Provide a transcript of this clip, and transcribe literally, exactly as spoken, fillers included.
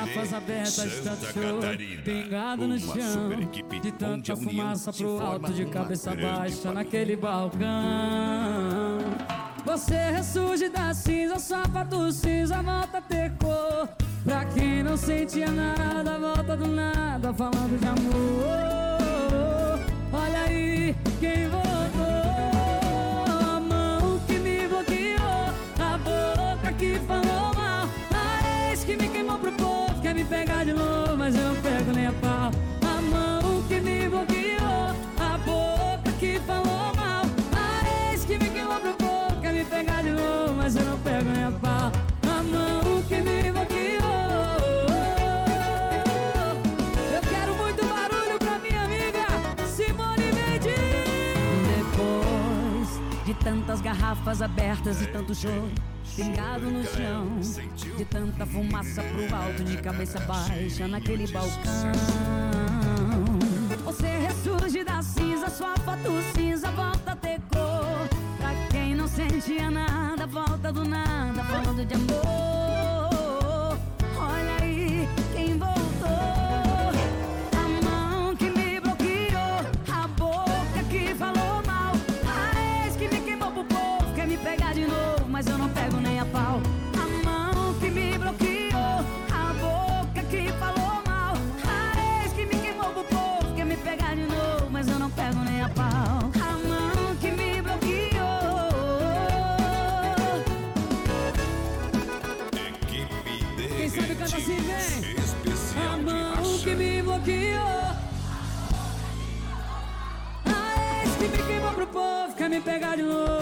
garrafas abertas de tanto show, pingado no chão, de tanta fumaça pro alto, de cabeça baixa naquele balcão. Você ressurge da cinza, sapato cinza, volta a ter cor. Pra quem não sentia nada, volta do nada, falando de amor. Olha aí quem voltou. A mão que me bloqueou, a boca que falou mal, a ex que me queimou pro povo, quer me pegar de novo, mas eu não pego nem a pau. A mão que me bloqueou, a boca que falou mal, a ex que me queimou pro povo, quer me pegar de novo, mas eu não pego nem a pau. A mão que me bloqueou. Eu quero muito barulho pra minha amiga Simone Mendes. Depois de tantas garrafas abertas e tanto show, pingado no chão, de tanta fumaça pro alto, de cabeça baixa naquele balcão. Você ressurge da cinza, sua foto cinza volta a ter cor. Pra quem não sentia nada, volta do nada, falando de amor. Olha aí quem voltou. A mão que me bloqueou, a boca que falou mal, a ex que me queimou pro povo, quer me pegar de novo, mas eu não pego nem a pau. A mão que me bloqueou, a boca que falou mal, a ex que me queimou pro povo, quer me pegar de novo, mas eu não pego nem a pau. A mão que me bloqueou. Quem sabe canta assim, vem. A mão que me bloqueou, a ex que me queimou pro povo, quer me pegar de novo.